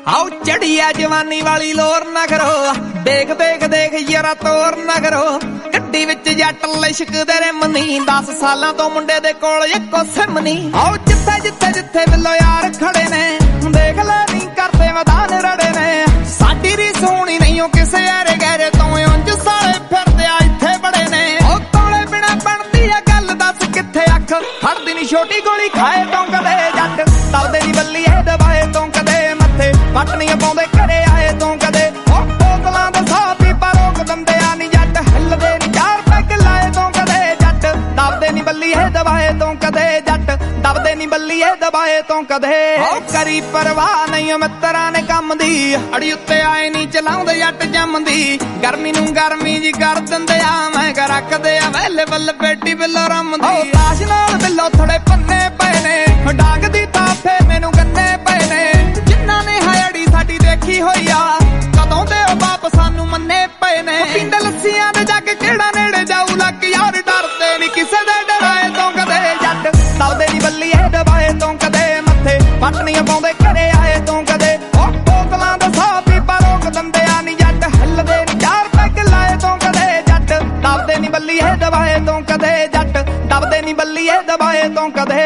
आओ चढ़ी है जवानी वाली लोर ना करो, देख देख देख यारा तोर ना करो। गड्डी विच जट लिशकदे रिमनी, 10 सालां तो मुंडे दे कोल इक्को सिमनी। आओ जिथे जिथे जिथे बिल्लो यार खड़े ने, देख ले नी करदे मैदान रड़े ने। साडी री सोहनी नहीं ओ किसे यारे गहरे तो उंज साले फिरदे आ इत्थे बड़े ने। ओ तोले बिना बनदी आ गल दस कित्थे अख, फड़दी नी छोटी गोली खाए तो कदे जट। दबदे नी बल्ली ए दबाए तो कदे मत्थे, वट नी पाउंदे घरे आए तो कदे। ओ बोतलां दे साह पीपा रोक दिंदे आ नी जट, हिलदे नी 4 पैग लाए तो कदे जट। दबदे नी बल्ली ए दबाए तो कदे जट, दबदे नी बल्ली ए दबाए तो कदे। ओ करी परवाह नहीं मित्तरां ने कम दी, अड़ी उत्ते आए नी चलाउंदे जट जमदी। गर्मी नूं गर्मी जी कर दिंदे आ, मैं कर रखदे आ वेले बल बेटी बिल्लो रमदी। ओ ताश नाल बिल्लो थोड़े पन्ने पए ने, डाक दी ताफे मैनू गन्ने पए ने। जिन्हां ने हायड़ी साडी देखी होई आ, कदों दे ओ बाप सानू मन्ने पए ने। पिंड लस्सियां दे जग केड़ा नेड़े जाऊ लग यार, डरदे नी किसे दे डराए तो कदे जट। दबदे नी बल्ली ए दबाए तो कदे मत्थे, वट नी पाउंदे घरे आए तो कदे। ओ बोतलां दे साह पीपा रोक दिंदे आ नी जट, हिलदे नी 4 पैग लाए तो कदे जट। दबदे नी बल्ली ए दबाए तो कदे जट, दबदे नी बल्ली ए दबाए तो कदे।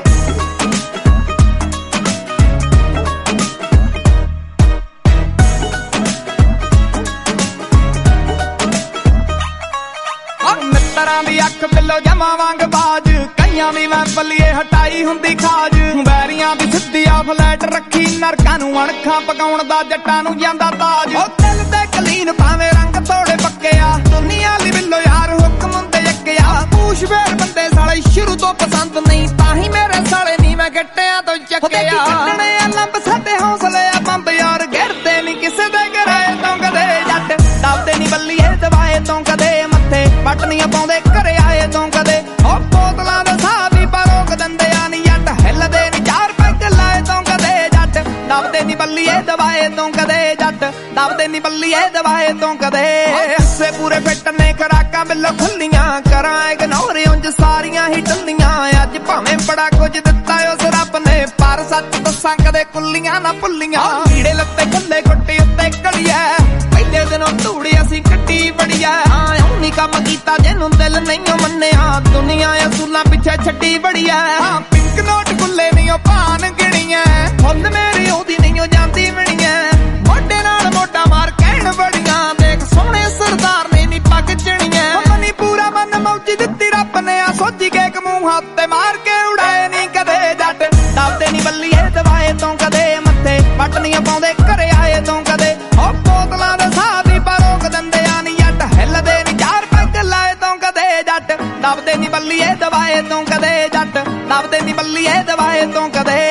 मित्तरां दी अख बिल्लो जमा वांग बाज, कईयां दी मैं बल्लीए हटाई हुंदी खाज। बैरियां दी सिद्धी आ फ्लैट रखी, नरकां नूं अणखां पकाउण दा जट्टां नूं जांदा ताज। ओ दिल ते कलीन भावें रंग थोड़े पक्के आ, दुनिया दी बिल्लो यार हुक्म हुंदे यक्के आ। पूछ बेर बंदे साले शुरू तो पसंद नहीं, ताही मेरे साले नी मैं गट्टियां तो चक्के आ। छड्डणे आ लंब साडे हौसले आ बंब यार, गिरदे नी किसे दे घरे तो कदे जट। दबदे नी बल्ली ए दबाए तो कदे मत्थे, वट नी पाउंदे घरे आए तो कदे। ओ बोतलां दे साह पीपा रोक दिंदे आ नी जट, हिलदे नी 4 पैग लाए तो कदे जट। दबदे नी बल्ली ए दबाए तो कदे जट, दबदे नी बल्ली ए दबाए तो कदे। हिस्से पूरे फिट ने खराकां बिल्लो खुल्लियां, करां इग्नोर उंज सारियां ही टल्लियां। अज भावें बड़ा कुछ दित्ता उस रब ने, पर सच दस्सां कदे कुल्लियां ना भुल्लियां। कीड़े लत्ते खुल्ले गुट्टी उत्ते घड़िया, पहले दिनों धूड़ी असीं कट्टी बड़िया। उन्नी कम कीता जिन्नू दिल नहीं मन्निया, दुनिया असूलां पिछे छड्डी बड़िया। पिंक नोट कुल्ले नहीं भान गिणिया, फुल मेरी ओदी नहीं जांदी मिणिया। मोढे नाल मोढा मार कहण बड़िया, देख सोहणे सरदार ने नी पग चणिया। मनी पूरा मन मौजी दित्ती रब ने आ, सोची के एक मूंह हत्थ ते मार के उड़ाए नी कदे जट। दबदे नी बल्ली ए दबाए तो कदे मत्थे, वट नी पाउंदे घरे आए तो कदे। ओ बोतलां दे साह पीपा रोक दिंदे आ नी जट, हिलदे नी 4 पैग लाए तो कदे जट। दबदे नी बल्ली ए दबाए तो कदे जट, दबदे नी बल्ली ए दबाए तो कदे।